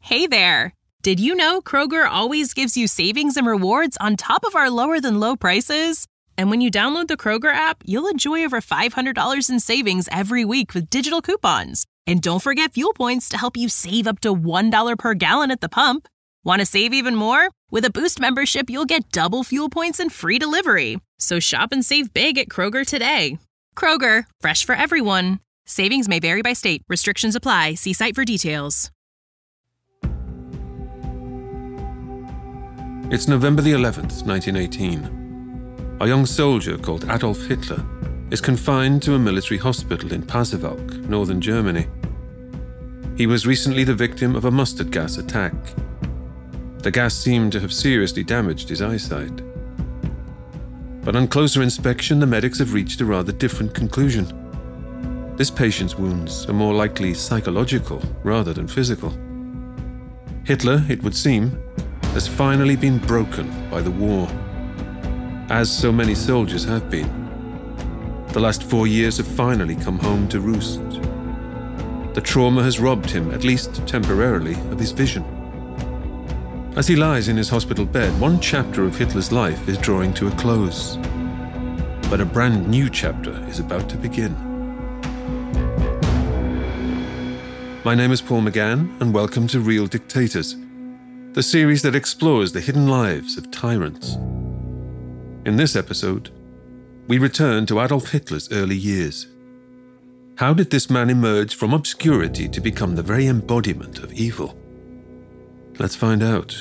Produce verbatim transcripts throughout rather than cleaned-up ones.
Hey there! Did you know Kroger always gives you savings and rewards on top of our lower-than-low prices? And when you download the Kroger app, you'll enjoy over five hundred dollars in savings every week with digital coupons. And don't forget fuel points to help you save up to one dollar per gallon at the pump. Want to save even more? With a Boost membership, you'll get double fuel points and free delivery. So shop and save big at Kroger today. Kroger, fresh for everyone. Savings may vary by state. Restrictions apply. See site for details. It's November the eleventh, nineteen eighteen. A young soldier called Adolf Hitler is confined to a military hospital in Pasewalk, northern Germany. He was recently the victim of a mustard gas attack. The gas seemed to have seriously damaged his eyesight. But on closer inspection, the medics have reached a rather different conclusion. This patient's wounds are more likely psychological rather than physical. Hitler, it would seem, has finally been broken by the war, as so many soldiers have been. The last four years have finally come home to roost. The trauma has robbed him, at least temporarily, of his vision. As he lies in his hospital bed, one chapter of Hitler's life is drawing to a close. But a brand new chapter is about to begin. My name is Paul McGann, and welcome to Real Dictators, the series that explores the hidden lives of tyrants. In this episode, we return to Adolf Hitler's early years. How did this man emerge from obscurity to become the very embodiment of evil? Let's find out.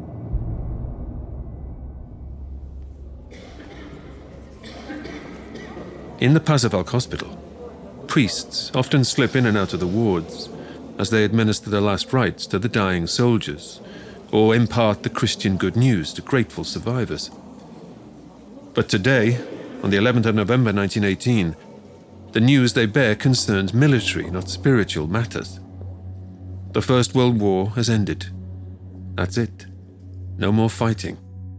In the Pasewalk hospital, priests often slip in and out of the wards as they administer the last rites to the dying soldiers, or impart the Christian good news to grateful survivors. But today, on the eleventh of November nineteen eighteen, the news they bear concerns military, not spiritual matters. The First World War has ended. That's it. No more fighting.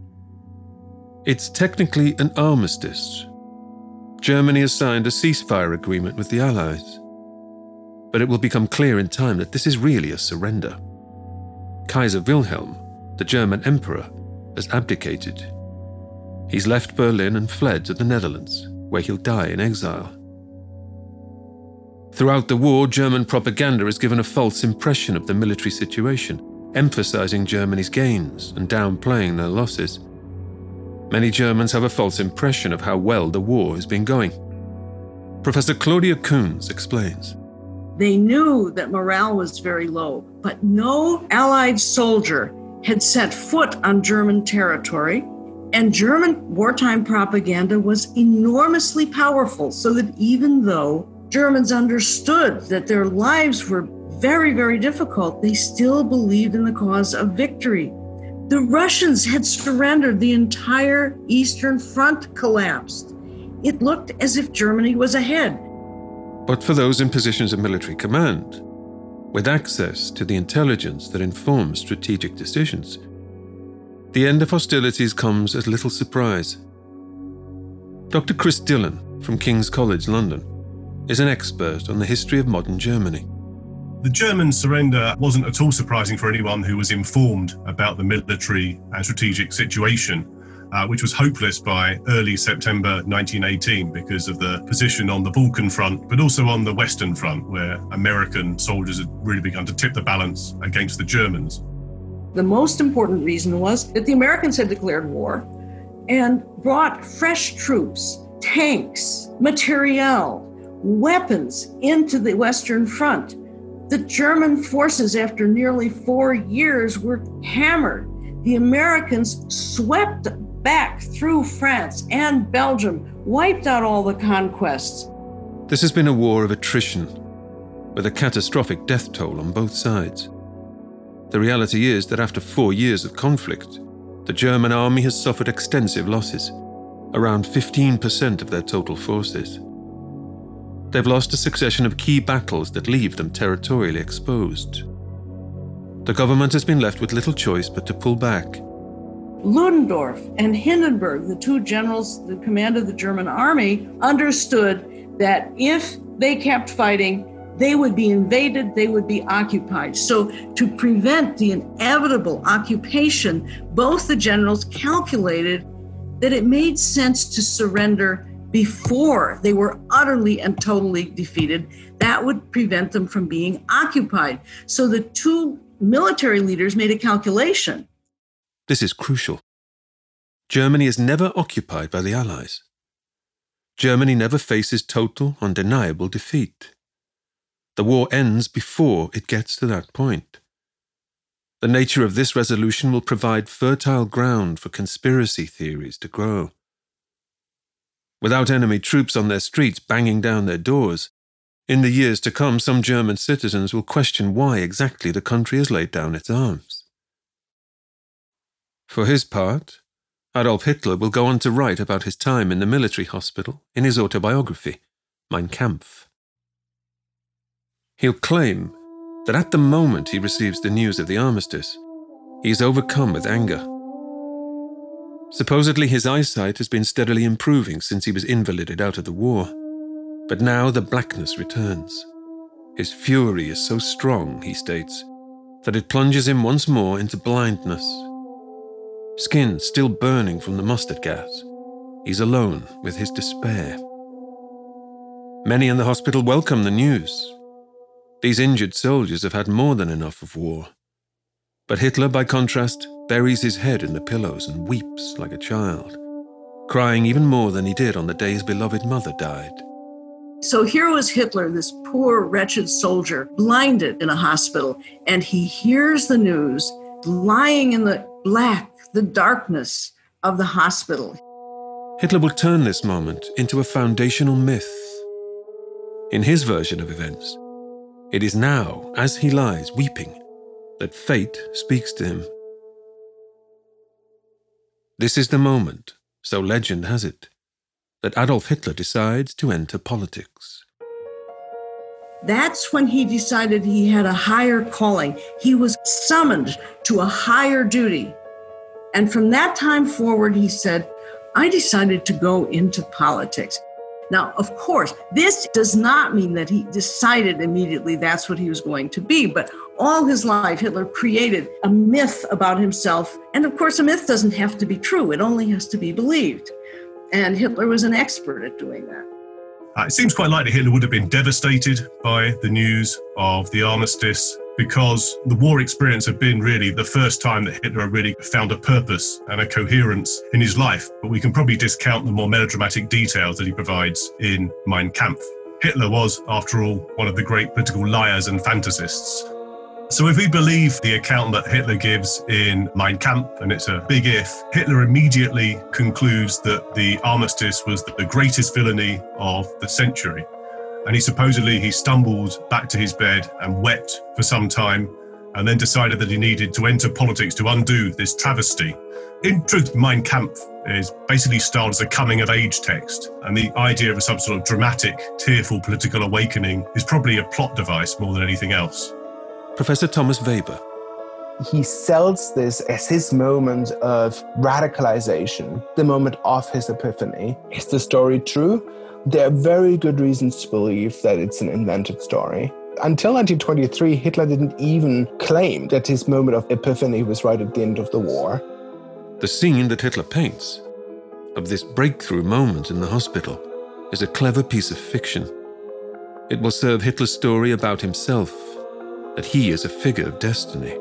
It's technically an armistice. Germany has signed a ceasefire agreement with the Allies. But it will become clear in time that this is really a surrender. Kaiser Wilhelm, the German emperor, has abdicated. He's left Berlin and fled to the Netherlands, where he'll die in exile. Throughout the war, German propaganda has given a false impression of the military situation, emphasizing Germany's gains and downplaying their losses. Many Germans have a false impression of how well the war has been going. Professor Claudia Kunz explains. They knew that morale was very low, but no Allied soldier had set foot on German territory, and German wartime propaganda was enormously powerful, so that even though Germans understood that their lives were very, very difficult, they still believed in the cause of victory. The Russians had surrendered. The entire Eastern Front collapsed. It looked as if Germany was ahead. But for those in positions of military command, with access to the intelligence that informs strategic decisions, the end of hostilities comes as little surprise. Doctor Chris Dillon from King's College London is an expert on the history of modern Germany. The German surrender wasn't at all surprising for anyone who was informed about the military and strategic situation, uh, which was hopeless by early September nineteen eighteen because of the position on the Balkan front, but also on the Western front, where American soldiers had really begun to tip the balance against the Germans. The most important reason was that the Americans had declared war and brought fresh troops, tanks, materiel, weapons into the Western Front. The German forces, after nearly four years, were hammered. The Americans swept back through France and Belgium, wiped out all the conquests. This has been a war of attrition, with a catastrophic death toll on both sides. The reality is that after four years of conflict, the German army has suffered extensive losses, around fifteen percent of their total forces. They've lost a succession of key battles that leave them territorially exposed. The government has been left with little choice but to pull back. Ludendorff and Hindenburg, the two generals that commanded the German army, understood that if they kept fighting, they would be invaded, they would be occupied. So to prevent the inevitable occupation, both the generals calculated that it made sense to surrender before they were utterly and totally defeated. That would prevent them from being occupied. So the two military leaders made a calculation. This is crucial. Germany is never occupied by the Allies. Germany never faces total, undeniable defeat. The war ends before it gets to that point. The nature of this resolution will provide fertile ground for conspiracy theories to grow. Without enemy troops on their streets banging down their doors, in the years to come some German citizens will question why exactly the country has laid down its arms. For his part, Adolf Hitler will go on to write about his time in the military hospital in his autobiography, Mein Kampf. He'll claim that at the moment he receives the news of the armistice, he is overcome with anger. Supposedly his eyesight has been steadily improving since he was invalided out of the war, but now the blackness returns. His fury is so strong, he states, that it plunges him once more into blindness. Skin still burning from the mustard gas, he's alone with his despair. Many in the hospital welcome the news. These injured soldiers have had more than enough of war. But Hitler, by contrast, buries his head in the pillows and weeps like a child, crying even more than he did on the day his beloved mother died. So here was Hitler, this poor, wretched soldier, blinded in a hospital, and he hears the news, lying in the black, the darkness of the hospital. Hitler will turn this moment into a foundational myth. In his version of events, it is now, as he lies weeping, that fate speaks to him. This is the moment, so legend has it, that Adolf Hitler decides to enter politics. That's when he decided he had a higher calling. He was summoned to a higher duty. And from that time forward, he said, I decided to go into politics. Now, of course, this does not mean that he decided immediately that's what he was going to be, but all his life, Hitler created a myth about himself. And of course, a myth doesn't have to be true. It only has to be believed. And Hitler was an expert at doing that. Uh, it seems quite likely Hitler would have been devastated by the news of the armistice, because the war experience had been really the first time that Hitler really found a purpose and a coherence in his life. But we can probably discount the more melodramatic details that he provides in Mein Kampf. Hitler was, after all, one of the great political liars and fantasists. So if we believe the account that Hitler gives in Mein Kampf, and it's a big if, Hitler immediately concludes that the armistice was the greatest villainy of the century. And he supposedly, he stumbled back to his bed and wept for some time, and then decided that he needed to enter politics to undo this travesty. In truth, Mein Kampf is basically styled as a coming-of-age text, and the idea of some sort of dramatic, tearful political awakening is probably a plot device more than anything else. Professor Thomas Weber. He sells this as his moment of radicalization, the moment of his epiphany. Is the story true? There are very good reasons to believe that it's an invented story. Until nineteen twenty-three, Hitler didn't even claim that his moment of epiphany was right at the end of the war. The scene that Hitler paints of this breakthrough moment in the hospital is a clever piece of fiction. It will serve Hitler's story about himself, that he is a figure of destiny.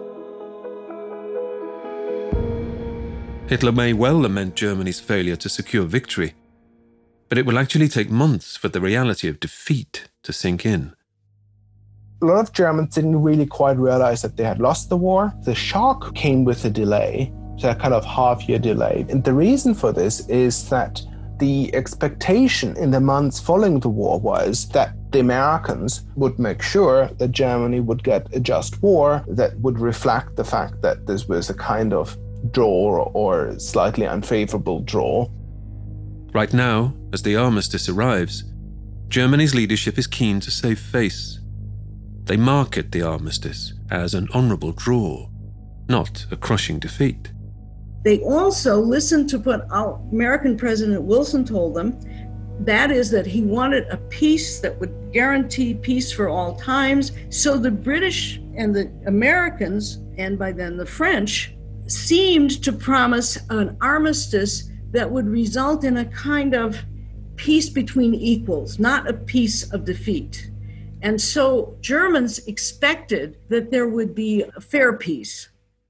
Hitler may well lament Germany's failure to secure victory, but it will actually take months for the reality of defeat to sink in. A lot of Germans didn't really quite realize that they had lost the war. The shock came with a delay, so a kind of half-year delay. And the reason for this is that the expectation in the months following the war was that the Americans would make sure that Germany would get a just war that would reflect the fact that this was a kind of draw or slightly unfavorable draw. Right now, as the armistice arrives, Germany's leadership is keen to save face. They market the armistice as an honorable draw, not a crushing defeat. They also listened to what our American President Wilson told them. That is that he wanted a peace that would guarantee peace for all times. So the British and the Americans, and by then the French, seemed to promise an armistice that would result in a kind of peace between equals, not a peace of defeat. And so Germans expected that there would be a fair peace.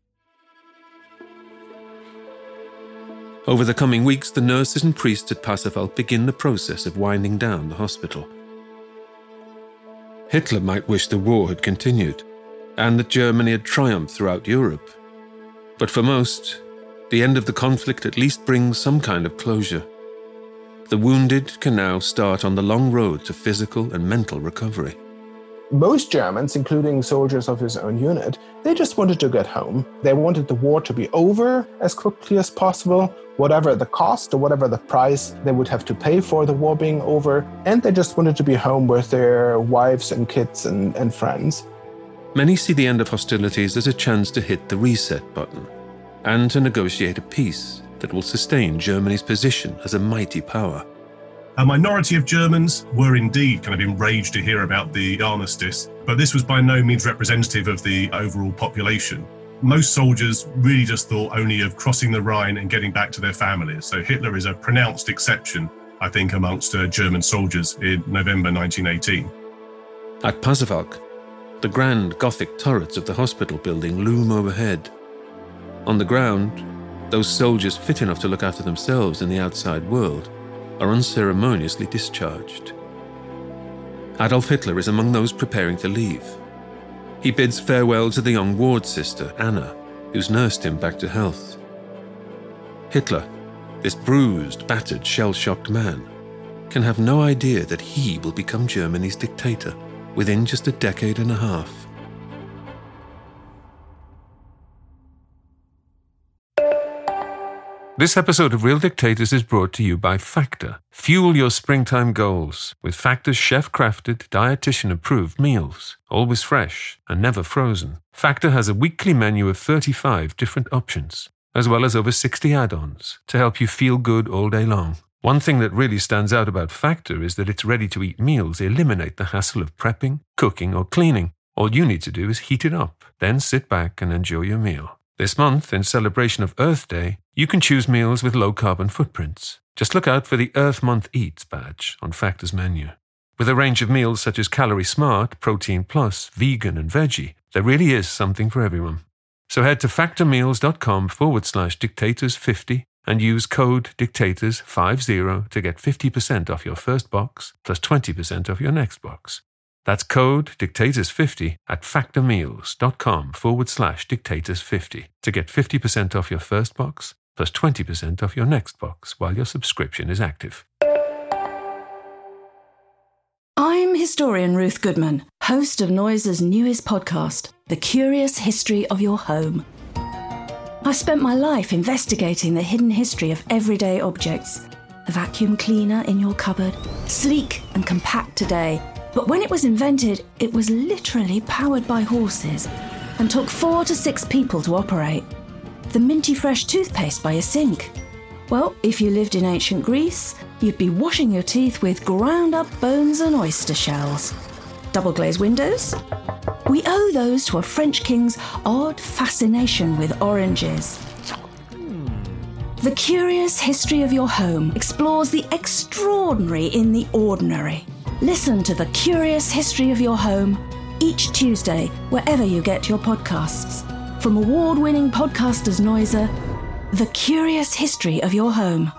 Over the coming weeks, the nurses and priests at Pasewalk begin the process of winding down the hospital. Hitler might wish the war had continued, and that Germany had triumphed throughout Europe. But for most, the end of the conflict at least brings some kind of closure. The wounded can now start on the long road to physical and mental recovery. Most Germans, including soldiers of his own unit, they just wanted to get home. They wanted the war to be over as quickly as possible, whatever the cost or whatever the price they would have to pay for the war being over, and they just wanted to be home with their wives and kids and, and friends. Many see the end of hostilities as a chance to hit the reset button and to negotiate a peace that will sustain Germany's position as a mighty power. A minority of Germans were indeed kind of enraged to hear about the armistice, but this was by no means representative of the overall population. Most soldiers really just thought only of crossing the Rhine and getting back to their families. So Hitler is a pronounced exception, I think, amongst uh, German soldiers in November nineteen eighteen. At Pasewalk, the grand Gothic turrets of the hospital building loom overhead. On the ground, those soldiers fit enough to look after themselves in the outside world are unceremoniously discharged. Adolf Hitler is among those preparing to leave. He bids farewell to the young ward sister, Anna, who's nursed him back to health. Hitler, this bruised, battered, shell-shocked man, can have no idea that he will become Germany's dictator within just a decade and a half. This episode of Real Dictators is brought to you by Factor. Fuel your springtime goals with Factor's chef-crafted, dietitian-approved meals. Always fresh and never frozen. Factor has a weekly menu of thirty-five different options, as well as over sixty add-ons to help you feel good all day long. One thing that really stands out about Factor is that its ready-to-eat meals eliminate the hassle of prepping, cooking, or cleaning. All you need to do is heat it up, then sit back and enjoy your meal. This month, in celebration of Earth Day, you can choose meals with low-carbon footprints. Just look out for the Earth Month Eats badge on Factor's menu. With a range of meals such as Calorie Smart, Protein Plus, Vegan, and Veggie, there really is something for everyone. So head to factormeals.com forward slash dictators50 and use code dictators50 to get fifty percent off your first box plus twenty percent off your next box. That's code dictators50 at factormeals.com forward slash dictators50 to get fifty percent off your first box plus twenty percent off your next box while your subscription is active. I'm historian Ruth Goodman, host of Noiser's newest podcast, The Curious History of Your Home. I've spent my life investigating the hidden history of everyday objects. The vacuum cleaner in your cupboard, sleek and compact today, but when it was invented, it was literally powered by horses and took four to six people to operate. The minty fresh toothpaste by your sink. Well, if you lived in ancient Greece, you'd be washing your teeth with ground up bones and oyster shells. Double glazed windows? We owe those to a French king's odd fascination with oranges. The Curious History of Your Home explores the extraordinary in the ordinary. Listen to The Curious History of Your Home each Tuesday, wherever you get your podcasts. From award-winning podcasters Noiser, The Curious History of Your Home.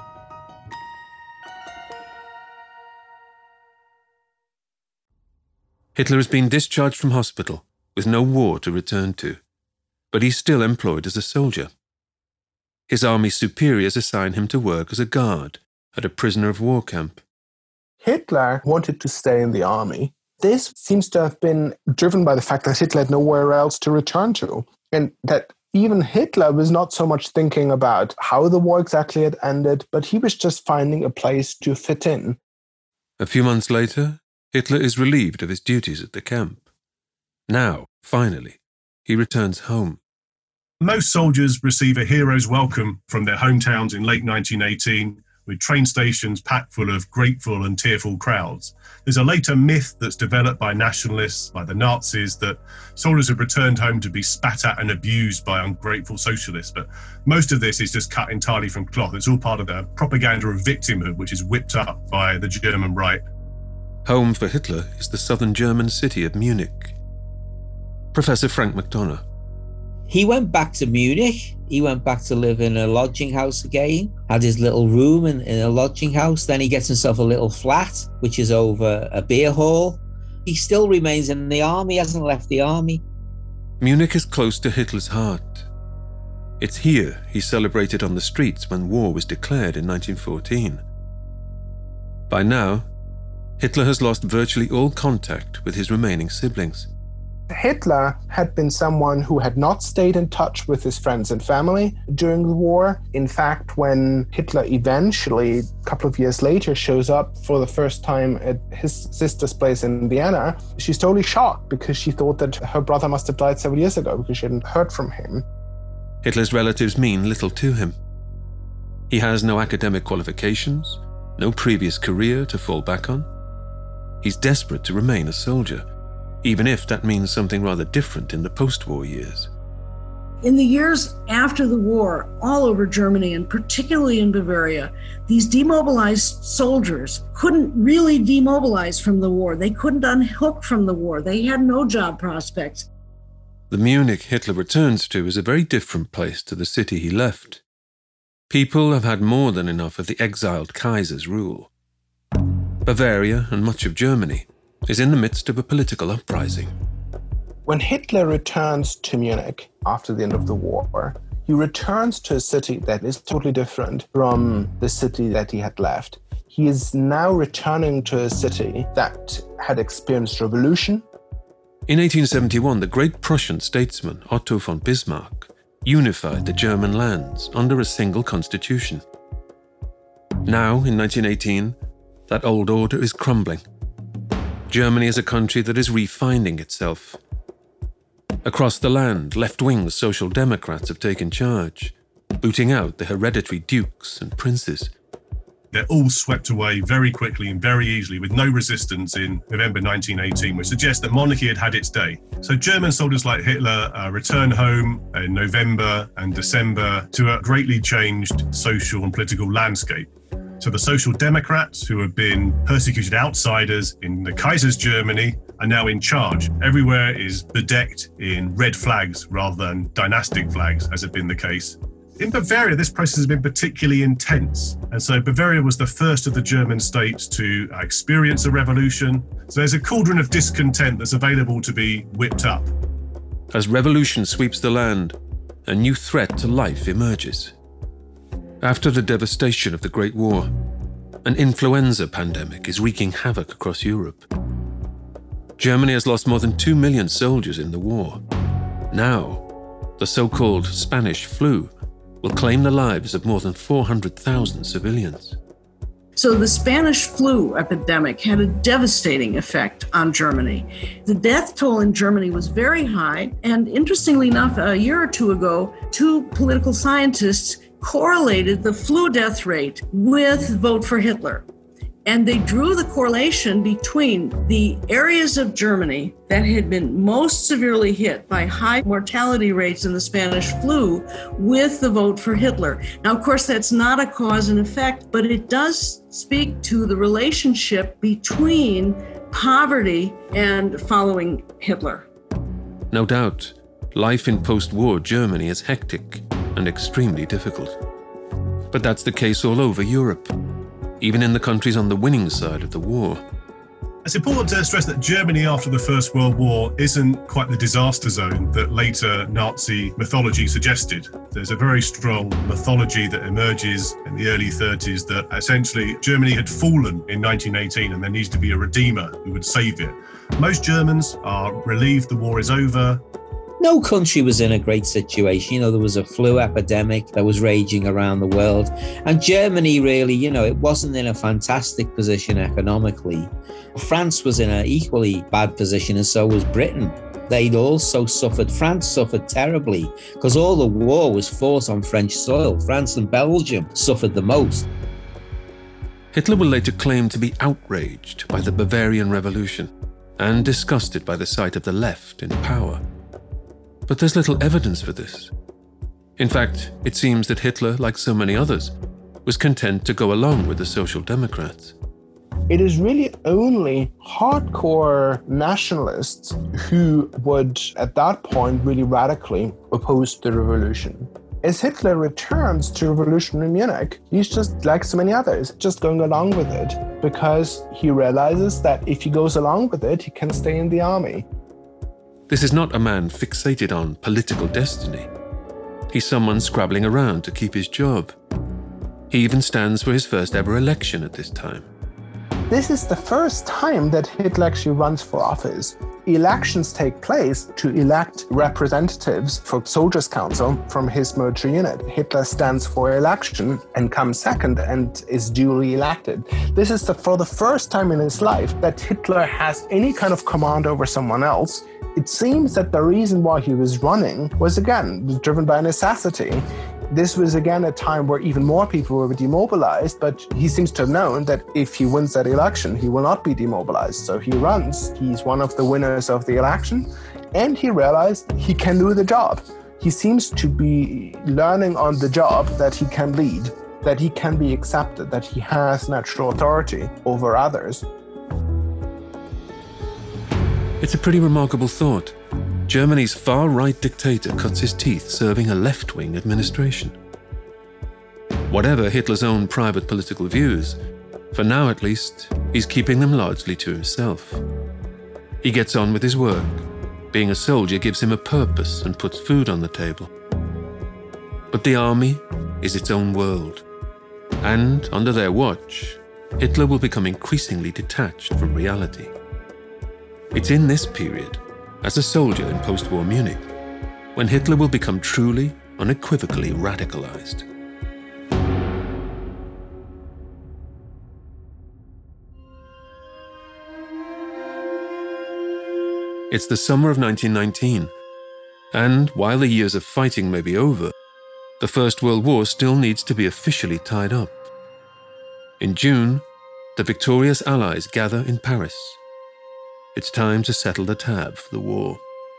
Hitler has been discharged from hospital with no war to return to, but he's still employed as a soldier. His army superiors assign him to work as a guard at a prisoner of war camp. Hitler wanted to stay in the army. This seems to have been driven by the fact that Hitler had nowhere else to return to, and that even Hitler was not so much thinking about how the war exactly had ended, but he was just finding a place to fit in. A few months later, Hitler is relieved of his duties at the camp. Now, finally, he returns home. Most soldiers receive a hero's welcome from their hometowns in late nineteen eighteen with train stations packed full of grateful and tearful crowds. There's a later myth that's developed by nationalists, by the Nazis, that soldiers have returned home to be spat at and abused by ungrateful socialists. But most of this is just cut entirely from cloth. It's all part of the propaganda of victimhood, which is whipped up by the German right. Home for Hitler is the southern German city of Munich. Professor Frank McDonough. He went back to Munich. He went back to live in a lodging house again, had his little room in, in a lodging house. Then he gets himself a little flat, which is over a beer hall. He still remains in the army, hasn't left the army. Munich is close to Hitler's heart. It's here he celebrated on the streets when war was declared in nineteen fourteen. By now, Hitler has lost virtually all contact with his remaining siblings. Hitler had been someone who had not stayed in touch with his friends and family during the war. In fact, when Hitler eventually, a couple of years later, shows up for the first time at his sister's place in Vienna, she's totally shocked because she thought that her brother must have died several years ago because she hadn't heard from him. Hitler's relatives mean little to him. He has no academic qualifications, no previous career to fall back on. He's desperate to remain a soldier, even if that means something rather different in the post-war years. In the years after the war, all over Germany, and particularly in Bavaria, these demobilized soldiers couldn't really demobilize from the war. They couldn't unhook from the war. They had no job prospects. The Munich Hitler returns to is a very different place to the city he left. People have had more than enough of the exiled Kaiser's rule. Bavaria and much of Germany is in the midst of a political uprising. When Hitler returns to Munich after the end of the war, he returns to a city that is totally different from the city that he had left. He is now returning to a city that had experienced revolution. In eighteen seventy-one, the great Prussian statesman Otto von Bismarck unified the German lands under a single constitution. Now, in nineteen eighteen, that old order is crumbling. Germany is a country that is refinding itself. Across the land, left-wing social democrats have taken charge, booting out the hereditary dukes and princes. They're all swept away very quickly and very easily with no resistance in November nineteen eighteen, which suggests that monarchy had had its day. So German soldiers like Hitler uh, return home in November and December to a greatly changed social and political landscape. So the Social Democrats, who have been persecuted outsiders in the Kaiser's Germany, are now in charge. Everywhere is bedecked in red flags rather than dynastic flags, as had been the case. In Bavaria, this process has been particularly intense. And so Bavaria was the first of the German states to experience a revolution. So there's a cauldron of discontent that's available to be whipped up. As revolution sweeps the land, a new threat to life emerges. After the devastation of the Great War, an influenza pandemic is wreaking havoc across Europe. Germany has lost more than two million soldiers in the war. Now, the so-called Spanish flu will claim the lives of more than four hundred thousand civilians. So the Spanish flu epidemic had a devastating effect on Germany. The death toll in Germany was very high, and interestingly enough, a year or two ago, two political scientists correlated the flu death rate with vote for Hitler. And they drew the correlation between the areas of Germany that had been most severely hit by high mortality rates in the Spanish flu with the vote for Hitler. Now, of course, that's not a cause and effect, but it does speak to the relationship between poverty and following Hitler. No doubt, life in post-war Germany is hectic and extremely difficult. But that's the case all over Europe, even in the countries on the winning side of the war. It's important to stress that Germany after the First World War isn't quite the disaster zone that later Nazi mythology suggested. There's a very strong mythology that emerges in the early thirties that essentially Germany had fallen in nineteen eighteen and there needs to be a redeemer who would save it. Most Germans are relieved the war is over. No country was in a great situation. You know, there was a flu epidemic that was raging around the world. And Germany really, you know, it wasn't in a fantastic position economically. France was in an equally bad position, and so was Britain. They'd also suffered, France suffered terribly because all the war was fought on French soil. France and Belgium suffered the most. Hitler will later claim to be outraged by the Bavarian Revolution and disgusted by the sight of the left in power. But there's little evidence for this. In fact, it seems that Hitler, like so many others, was content to go along with the Social Democrats. It is really only hardcore nationalists who would, at that point, really radically oppose the revolution. As Hitler returns to revolution in Munich, he's just like so many others, just going along with it, because he realizes that if he goes along with it, he can stay in the army. This is not a man fixated on political destiny. He's someone scrabbling around to keep his job. He even stands for his first ever election at this time. This is the first time that Hitler actually runs for office. Elections take place to elect representatives for Soldiers' Council from his military unit. Hitler stands for election and comes second and is duly elected. This is the, for the first time in his life that Hitler has any kind of command over someone else. It seems that the reason why he was running was, again, driven by necessity. This was, again, a time where even more people were demobilized, but he seems to have known that if he wins that election, he will not be demobilized. So he runs. He's one of the winners of the election, and he realized he can do the job. He seems to be learning on the job that he can lead, that he can be accepted, that he has natural authority over others. It's a pretty remarkable thought. Germany's far-right dictator cuts his teeth serving a left-wing administration. Whatever Hitler's own private political views, for now at least, he's keeping them largely to himself. He gets on with his work. Being a soldier gives him a purpose and puts food on the table. But the army is its own world. And under their watch, Hitler will become increasingly detached from reality. It's in this period, as a soldier in post-war Munich, when Hitler will become truly, unequivocally radicalized. It's the summer of nineteen nineteen, and while the years of fighting may be over, the First World War still needs to be officially tied up. In June, the victorious Allies gather in Paris. It's time to settle the tab for the war.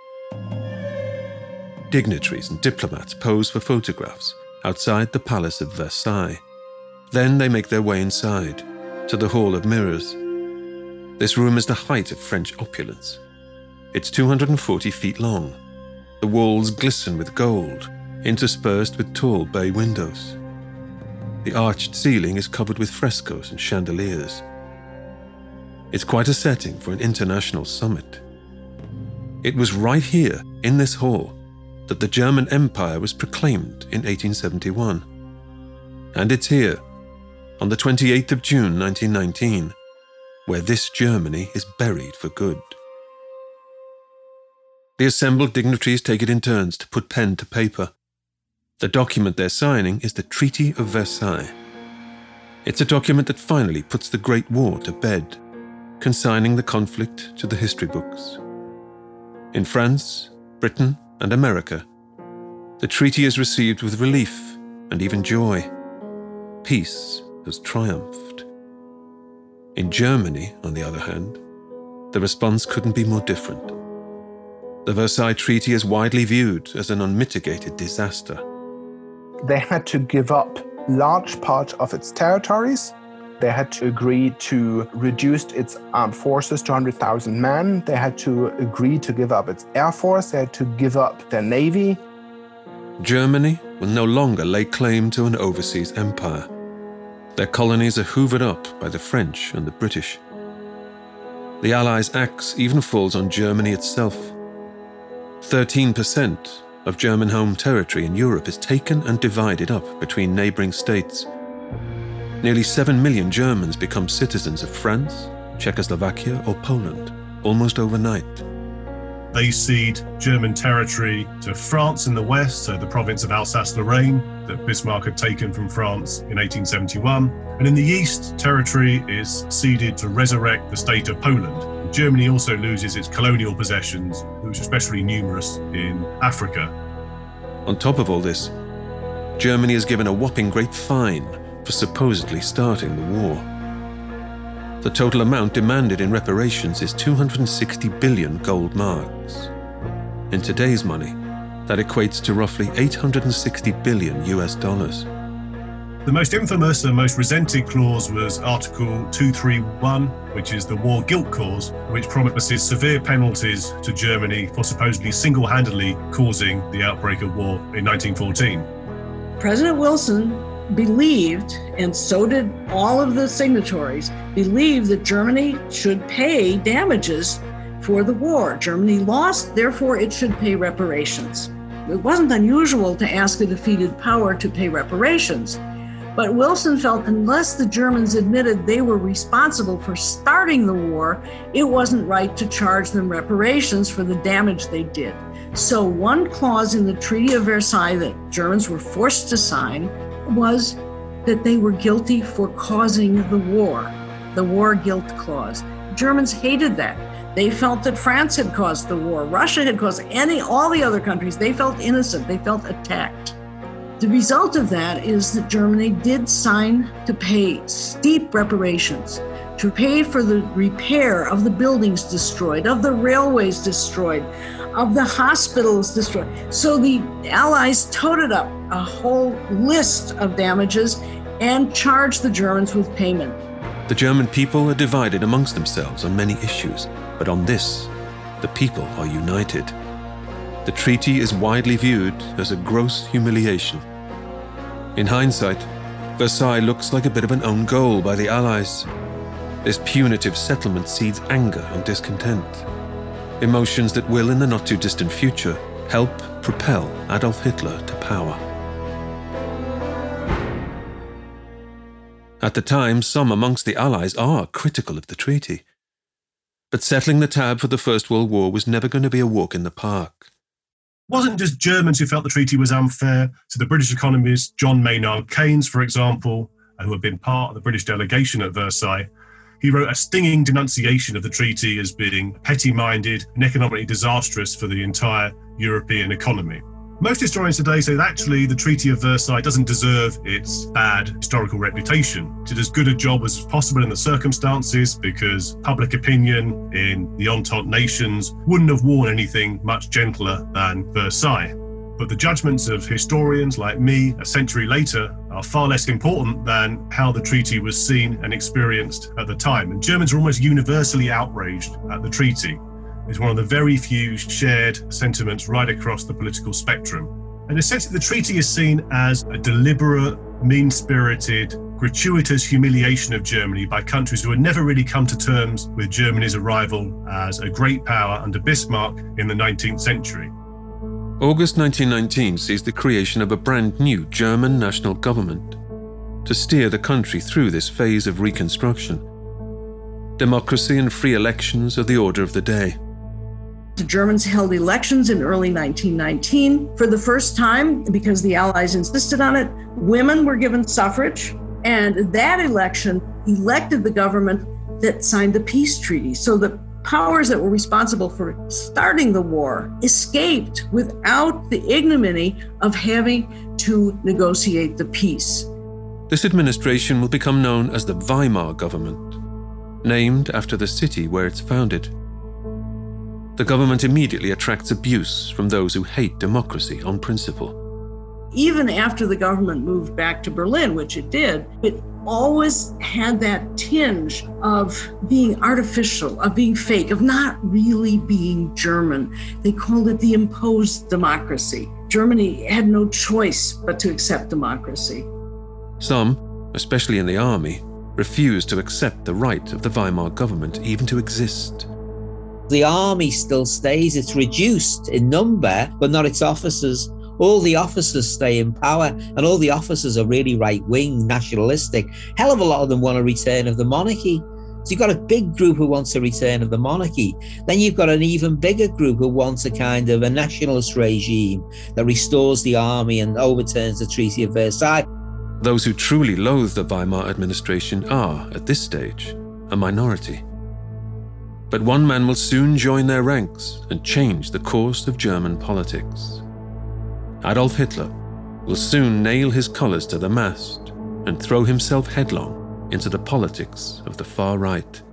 Dignitaries and diplomats pose for photographs outside the Palace of Versailles. Then they make their way inside, to the Hall of Mirrors. This room is the height of French opulence. It's two hundred forty feet long. The walls glisten with gold, interspersed with tall bay windows. The arched ceiling is covered with frescoes and chandeliers. It's quite a setting for an international summit. It was right here, in this hall, that the German Empire was proclaimed in eighteen seventy-one. And it's here, on the twenty-eighth of June nineteen nineteen, where this Germany is buried for good. The assembled dignitaries take it in turns to put pen to paper. The document they're signing is the Treaty of Versailles. It's a document that finally puts the Great War to bed, consigning the conflict to the history books. In France, Britain, and America, the treaty is received with relief and even joy. Peace has triumphed. In Germany, on the other hand, the response couldn't be more different. The Versailles Treaty is widely viewed as an unmitigated disaster. They had to give up large part of its territories. They had to agree to reduce its armed forces to one hundred thousand men. They had to agree to give up its air force. They had to give up their navy. Germany will no longer lay claim to an overseas empire. Their colonies are hoovered up by the French and the British. The Allies' axe even falls on Germany itself. thirteen percent of German home territory in Europe is taken and divided up between neighboring states. Nearly seven million Germans become citizens of France, Czechoslovakia, or Poland, almost overnight. They cede German territory to France in the west, so the province of Alsace-Lorraine that Bismarck had taken from France in eighteen seventy-one. And in the east, territory is ceded to resurrect the state of Poland. Germany also loses its colonial possessions, which are especially numerous in Africa. On top of all this, Germany is given a whopping great fine for supposedly starting the war. The total amount demanded in reparations is two hundred sixty billion gold marks. In today's money, that equates to roughly eight hundred sixty billion U S dollars. The most infamous and most resented clause was Article two thirty-one, which is the War Guilt Clause, which promises severe penalties to Germany for supposedly single-handedly causing the outbreak of war in nineteen fourteen. President Wilson believed, and so did all of the signatories, believed that Germany should pay damages for the war. Germany lost, therefore it should pay reparations. It wasn't unusual to ask a defeated power to pay reparations, but Wilson felt unless the Germans admitted they were responsible for starting the war, it wasn't right to charge them reparations for the damage they did. So one clause in the Treaty of Versailles that Germans were forced to sign was that they were guilty for causing the war, the War Guilt Clause. Germans hated that. They felt that France had caused the war, Russia had caused any, all the other countries. They felt innocent, they felt attacked. The result of that is that Germany did sign to pay steep reparations, to pay for the repair of the buildings destroyed, of the railways destroyed, of the hospitals destroyed. So the Allies toted up a whole list of damages and charged the Germans with payment. The German people are divided amongst themselves on many issues, but on this, the people are united. The treaty is widely viewed as a gross humiliation. In hindsight, Versailles looks like a bit of an own goal by the Allies. This punitive settlement seeds anger and discontent, emotions that will, in the not-too-distant future, help propel Adolf Hitler to power. At the time, some amongst the Allies are critical of the treaty. But settling the tab for the First World War was never going to be a walk in the park. It wasn't just Germans who felt the treaty was unfair. So the British economist John Maynard Keynes, for example, who had been part of the British delegation at Versailles, he wrote a stinging denunciation of the treaty as being petty-minded and economically disastrous for the entire European economy. Most historians today say that actually the Treaty of Versailles doesn't deserve its bad historical reputation. It did as good a job as possible in the circumstances because public opinion in the Entente nations wouldn't have worn anything much gentler than Versailles. But the judgments of historians like me a century later are far less important than how the treaty was seen and experienced at the time. And Germans are almost universally outraged at the treaty. It's one of the very few shared sentiments right across the political spectrum. And essentially, the treaty is seen as a deliberate, mean-spirited, gratuitous humiliation of Germany by countries who had never really come to terms with Germany's arrival as a great power under Bismarck in the nineteenth century. August nineteen nineteen sees the creation of a brand new German national government to steer the country through this phase of reconstruction. Democracy and free elections are the order of the day. The Germans held elections in early nineteen nineteen. For the first time, because the Allies insisted on it, women were given suffrage, and that election elected the government that signed the peace treaty. So the powers that were responsible for starting the war escaped without the ignominy of having to negotiate the peace. This administration will become known as the Weimar government, named after the city where it's founded. The government immediately attracts abuse from those who hate democracy on principle. Even after the government moved back to Berlin, which it did, it always had that tinge of being artificial, of being fake, of not really being German. They called it the imposed democracy. Germany had no choice but to accept democracy. Some, especially in the army, refused to accept the right of the Weimar government even to exist. The army still stays. It's reduced in number, but not its officers. All the officers stay in power, and all the officers are really right-wing, nationalistic. Hell of a lot of them want a return of the monarchy. So you've got a big group who wants a return of the monarchy. Then you've got an even bigger group who wants a kind of a nationalist regime that restores the army and overturns the Treaty of Versailles. Those who truly loathe the Weimar administration are, at this stage, a minority. But one man will soon join their ranks and change the course of German politics. Adolf Hitler will soon nail his colors to the mast and throw himself headlong into the politics of the far right.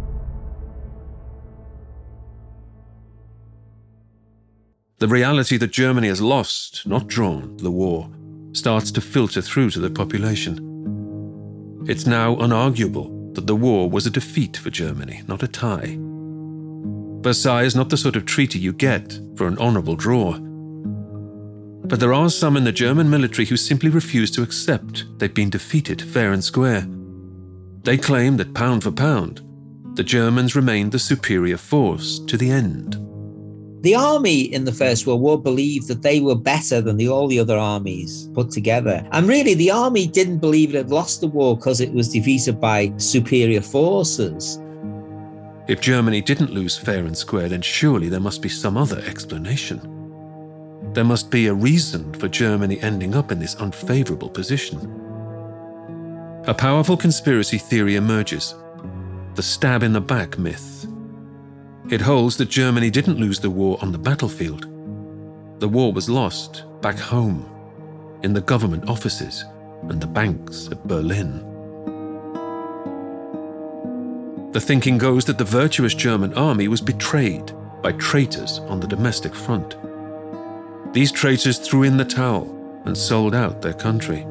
The reality that Germany has lost, not drawn, the war starts to filter through to the population. It's now unarguable that the war was a defeat for Germany, not a tie. Versailles is not the sort of treaty you get for an honourable draw. But there are some in the German military who simply refuse to accept they've been defeated fair and square. They claim that pound for pound, the Germans remained the superior force to the end. The army in the First World War believed that they were better than the, all the other armies put together. And really, the army didn't believe it had lost the war because it was defeated by superior forces. If Germany didn't lose fair and square, then surely there must be some other explanation. There must be a reason for Germany ending up in this unfavourable position. A powerful conspiracy theory emerges, the stab in the back myth. It holds that Germany didn't lose the war on the battlefield. The war was lost back home, in the government offices and the banks of Berlin. The thinking goes that the virtuous German army was betrayed by traitors on the domestic front. These traitors threw in the towel and sold out their country.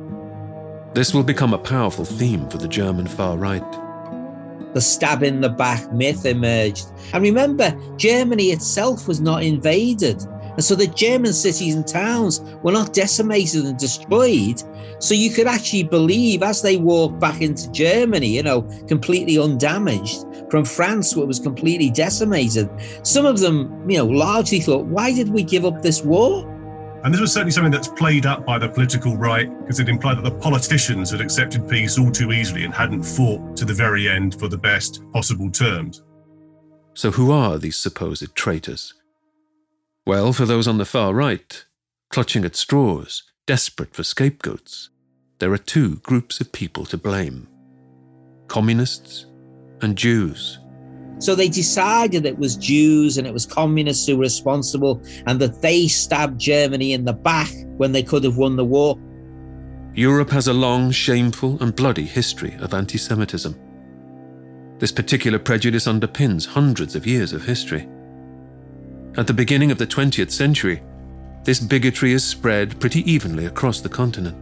This will become a powerful theme for the German far right. The stab in the back myth emerged. And remember, Germany itself was not invaded. And so the German cities and towns were not decimated and destroyed. So you could actually believe as they walked back into Germany, you know, completely undamaged, from France, where it was completely decimated. Some of them, you know, largely thought, why did we give up this war? And this was certainly something that's played up by the political right, because it implied that the politicians had accepted peace all too easily and hadn't fought to the very end for the best possible terms. So who are these supposed traitors? Well, for those on the far right, clutching at straws, desperate for scapegoats, there are two groups of people to blame: communists and Jews. So they decided it was Jews and it was communists who were responsible and that they stabbed Germany in the back when they could have won the war. Europe has a long, shameful and bloody history of anti-Semitism. This particular prejudice underpins hundreds of years of history. At the beginning of the twentieth century, this bigotry is spread pretty evenly across the continent.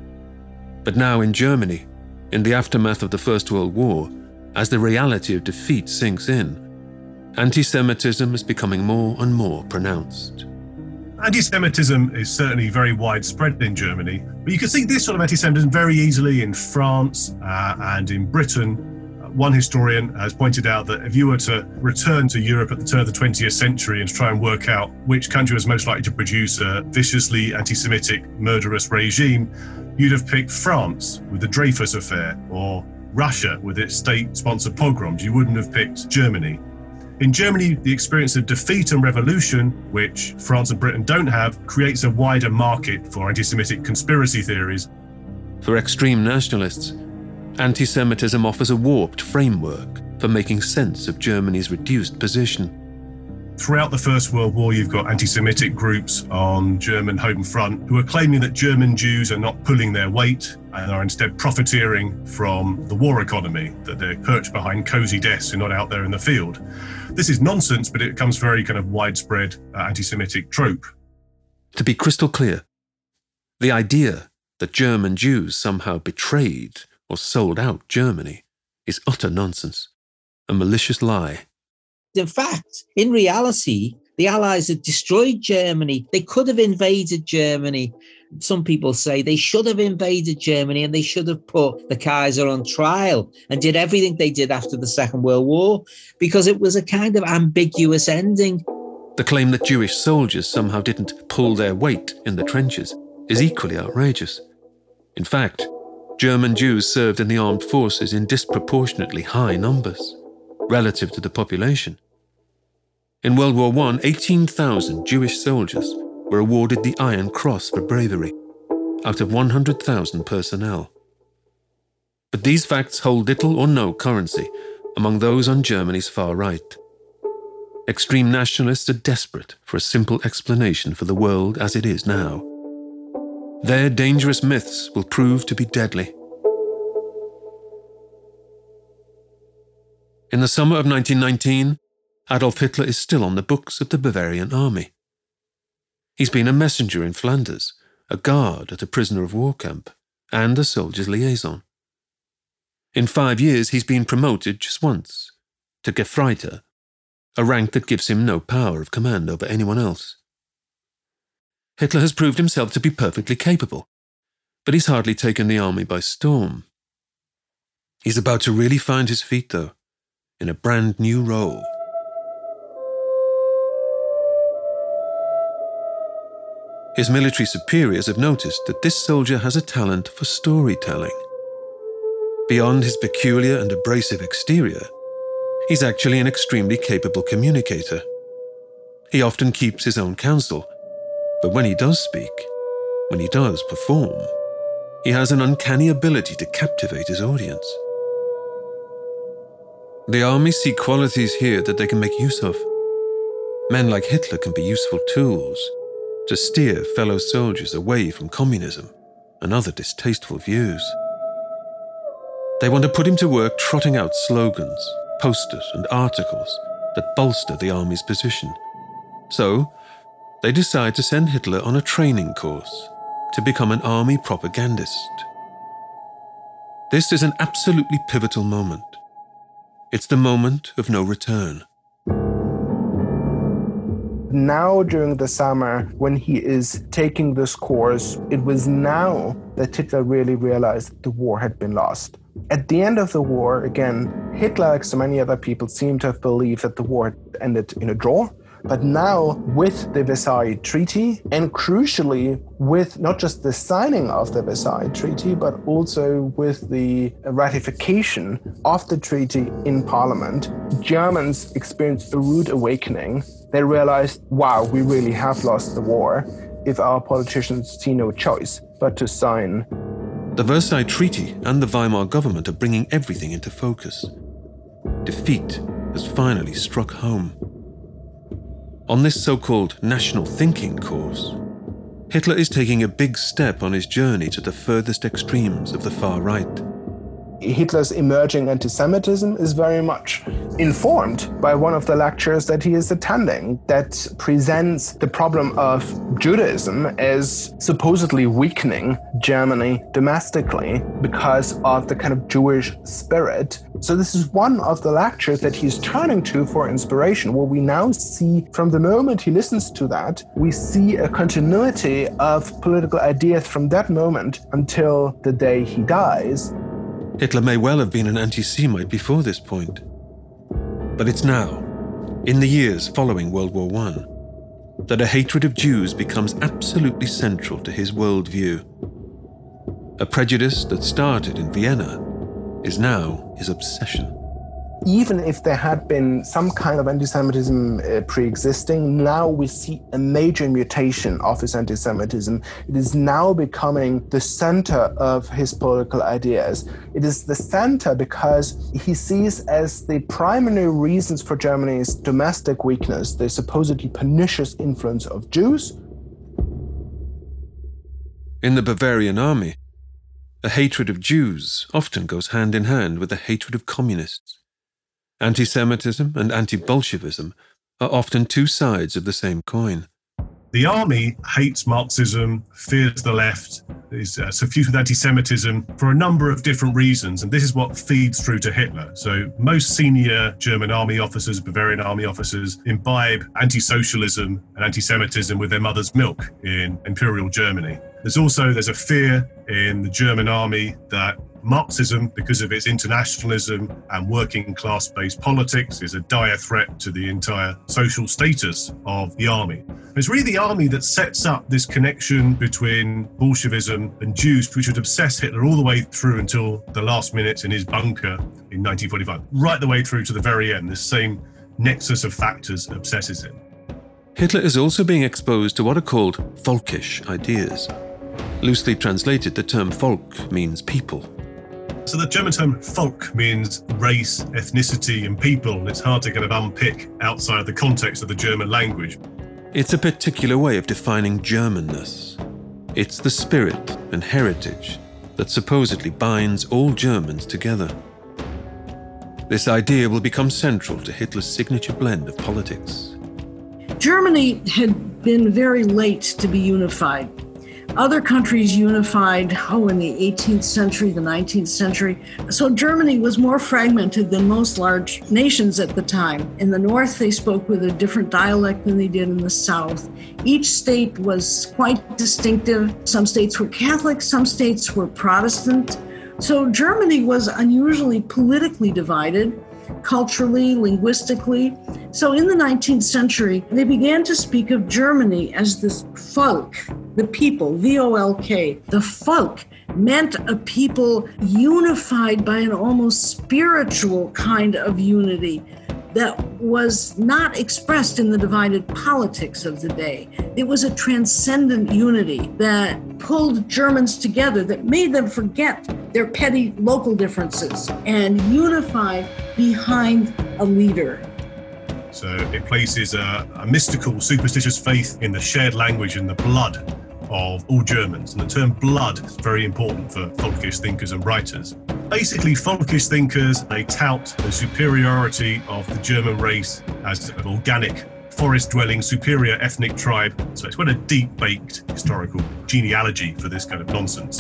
But now in Germany, in the aftermath of the First World War, as the reality of defeat sinks in, anti-Semitism is becoming more and more pronounced. Anti-Semitism is certainly very widespread in Germany, but you can see this sort of anti-Semitism very easily in France uh, and in Britain. Uh, one historian has pointed out that if you were to return to Europe at the turn of the twentieth century and try and work out which country was most likely to produce a viciously anti-Semitic, murderous regime, you'd have picked France with the Dreyfus Affair, or Russia with its state-sponsored pogroms. You wouldn't have picked Germany. In Germany, the experience of defeat and revolution, which France and Britain don't have, creates a wider market for anti-Semitic conspiracy theories. For extreme nationalists, anti-Semitism offers a warped framework for making sense of Germany's reduced position. Throughout the First World War, you've got anti-Semitic groups on German home front who are claiming that German Jews are not pulling their weight and are instead profiteering from the war economy, that they're perched behind cosy desks and not out there in the field. This is nonsense, but it becomes very kind of widespread uh, anti-Semitic trope. To be crystal clear, the idea that German Jews somehow betrayed or sold out Germany is utter nonsense, a malicious lie. In fact, in reality, the Allies had destroyed Germany. They could have invaded Germany. Some people say they should have invaded Germany and they should have put the Kaiser on trial and did everything they did after the Second World War because it was a kind of ambiguous ending. The claim that Jewish soldiers somehow didn't pull their weight in the trenches is equally outrageous. In fact, German Jews served in the armed forces in disproportionately high numbers relative to the population. In World War One, eighteen thousand Jewish soldiers were awarded the Iron Cross for bravery, out of one hundred thousand personnel. But these facts hold little or no currency among those on Germany's far right. Extreme nationalists are desperate for a simple explanation for the world as it is now. Their dangerous myths will prove to be deadly. In the summer of nineteen nineteen, Adolf Hitler is still on the books of the Bavarian army. He's been a messenger in Flanders, a guard at a prisoner of war camp, and a soldier's liaison. In five years, he's been promoted just once, to Gefreiter, a rank that gives him no power of command over anyone else. Hitler has proved himself to be perfectly capable, but he's hardly taken the army by storm. He's about to really find his feet, though, in a brand new role. His military superiors have noticed that this soldier has a talent for storytelling. Beyond his peculiar and abrasive exterior, he's actually an extremely capable communicator. He often keeps his own counsel, but when he does speak, when he does perform, he has an uncanny ability to captivate his audience. The army see qualities here that they can make use of. Men like Hitler can be useful tools to steer fellow soldiers away from communism and other distasteful views. They want to put him to work trotting out slogans, posters, and articles that bolster the army's position. So, they decide to send Hitler on a training course to become an army propagandist. This is an absolutely pivotal moment. It's the moment of no return. Now, during the summer, when he is taking this course, it was now that Hitler really realized that the war had been lost. At the end of the war, again, Hitler, like so many other people, seemed to have believed that the war had ended in a draw. But now, with the Versailles Treaty, and crucially, with not just the signing of the Versailles Treaty, but also with the ratification of the treaty in Parliament, Germans experienced a rude awakening. They realized, wow, we really have lost the war if our politicians see no choice but to sign. The Versailles Treaty and the Weimar government are bringing everything into focus. Defeat has finally struck home. On this so-called national thinking course, Hitler is taking a big step on his journey to the furthest extremes of the far right. Hitler's emerging anti-Semitism is very much informed by one of the lectures that he is attending that presents the problem of Judaism as supposedly weakening Germany domestically because of the kind of Jewish spirit. So this is one of the lectures that he's turning to for inspiration, where we now see, from the moment he listens to that, we see a continuity of political ideas from that moment until the day he dies. Hitler may well have been an anti-Semite before this point. But it's now, in the years following World War One, that a hatred of Jews becomes absolutely central to his worldview. A prejudice that started in Vienna is now his obsession. Even if there had been some kind of anti-Semitism uh, pre-existing, now we see a major mutation of his anti-Semitism. It is now becoming the center of his political ideas. It is the center because he sees as the primary reasons for Germany's domestic weakness the supposedly pernicious influence of Jews. In the Bavarian army, a hatred of Jews often goes hand in hand with a hatred of communists. Anti-Semitism and anti-Bolshevism are often two sides of the same coin. The army hates Marxism, fears the left, is uh, suffused with anti-Semitism for a number of different reasons, and this is what feeds through to Hitler. So most senior German army officers, Bavarian army officers, imbibe anti-socialism and anti-Semitism with their mother's milk in Imperial Germany. There's also, there's a fear in the German army that Marxism, because of its internationalism and working class-based politics, is a dire threat to the entire social status of the army. And it's really the army that sets up this connection between Bolshevism and Jews, which would obsess Hitler all the way through until the last minutes in his bunker in nineteen forty-five, right the way through to the very end. This same nexus of factors obsesses him. Hitler is also being exposed to what are called folkish ideas. Loosely translated, the term folk means people. So the German term folk means race, ethnicity, and people, and it's hard to kind of unpick outside of the context of the German language. It's a particular way of defining Germanness. It's the spirit and heritage that supposedly binds all Germans together. This idea will become central to Hitler's signature blend of politics. Germany had been very late to be unified. Other countries unified, oh, in the eighteenth century, the nineteenth century. So Germany was more fragmented than most large nations at the time. In the north, they spoke with a different dialect than they did in the south. Each state was quite distinctive. Some states were Catholic, some states were Protestant. So Germany was unusually politically divided, culturally, linguistically. So in the nineteenth century, they began to speak of Germany as this Volk, the people, V O L K. The Volk meant a people unified by an almost spiritual kind of unity that was not expressed in the divided politics of the day. It was a transcendent unity that pulled Germans together, that made them forget their petty local differences and unify behind a leader. So it places a, a mystical, superstitious faith in the shared language and the blood of all Germans. And the term blood is very important for folkish thinkers and writers. Basically, folkish thinkers, they tout the superiority of the German race as an organic, forest-dwelling, superior ethnic tribe. So it's quite a deep-baked historical genealogy for this kind of nonsense.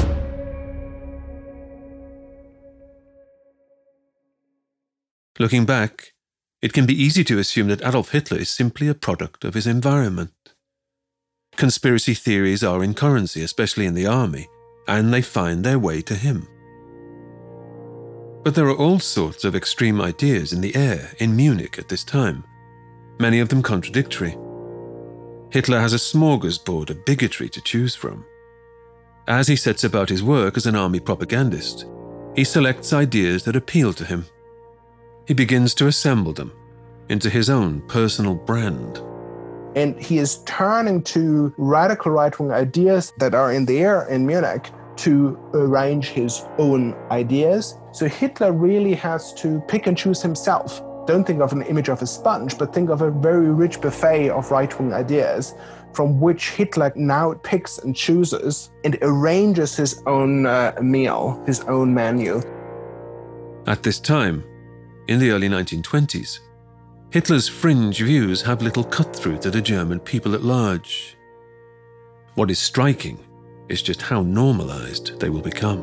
Looking back, it can be easy to assume that Adolf Hitler is simply a product of his environment. Conspiracy theories are in currency, especially in the army, and they find their way to him. But there are all sorts of extreme ideas in the air in Munich at this time, many of them contradictory. Hitler has a smorgasbord of bigotry to choose from. As he sets about his work as an army propagandist, he selects ideas that appeal to him. He begins to assemble them into his own personal brand. And he is turning to radical right-wing ideas that are in the air in Munich to arrange his own ideas. So Hitler really has to pick and choose himself. Don't think of an image of a sponge, but think of a very rich buffet of right-wing ideas from which Hitler now picks and chooses and arranges his own uh, meal, his own menu. At this time, in the early nineteen twenties, Hitler's fringe views have little cut-through to the German people at large. What is striking is just how normalized they will become.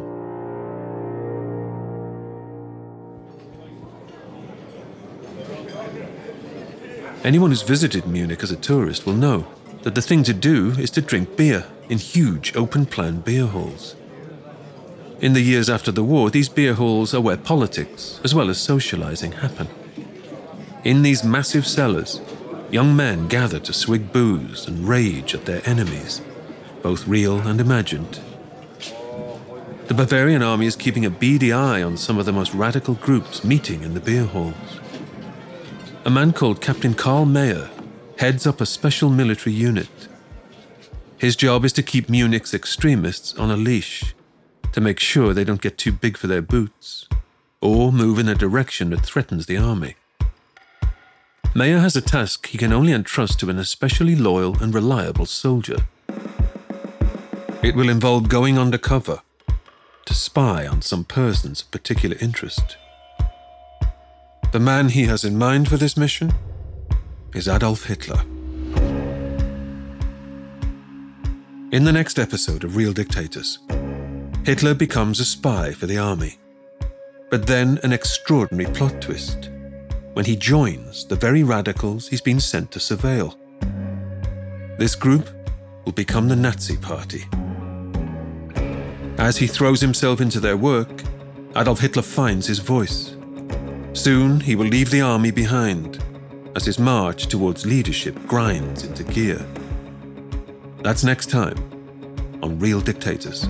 Anyone who's visited Munich as a tourist will know that the thing to do is to drink beer in huge open-plan beer halls. In the years after the war, these beer halls are where politics, as well as socializing, happen. In these massive cellars, young men gather to swig booze and rage at their enemies, both real and imagined. The Bavarian army is keeping a beady eye on some of the most radical groups meeting in the beer halls. A man called Captain Karl Mayer heads up a special military unit. His job is to keep Munich's extremists on a leash, to make sure they don't get too big for their boots, or move in a direction that threatens the army. Mayer has a task he can only entrust to an especially loyal and reliable soldier. It will involve going undercover to spy on some persons of particular interest. The man he has in mind for this mission is Adolf Hitler. In the next episode of Real Dictators, Hitler becomes a spy for the army. But then an extraordinary plot twist, when he joins the very radicals he's been sent to surveil. This group will become the Nazi Party. As he throws himself into their work, Adolf Hitler finds his voice. Soon he will leave the army behind, as his march towards leadership grinds into gear. That's next time on Real Dictators.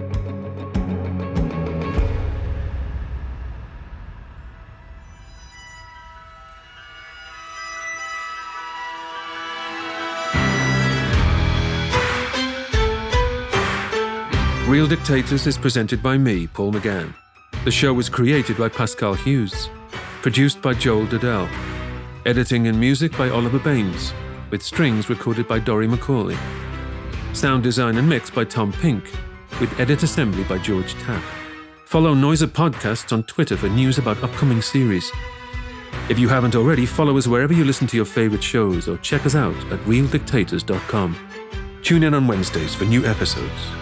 Real Dictators is presented by me, Paul McGann. The show was created by Pascal Hughes, produced by Joel Dudell, editing and music by Oliver Baines, with strings recorded by Dory McCauley, sound design and mix by Tom Pink, with edit assembly by George Tapp. Follow Noiser Podcasts on Twitter for news about upcoming series. If you haven't already, follow us wherever you listen to your favorite shows or check us out at real dictators dot com. Tune in on Wednesdays for new episodes.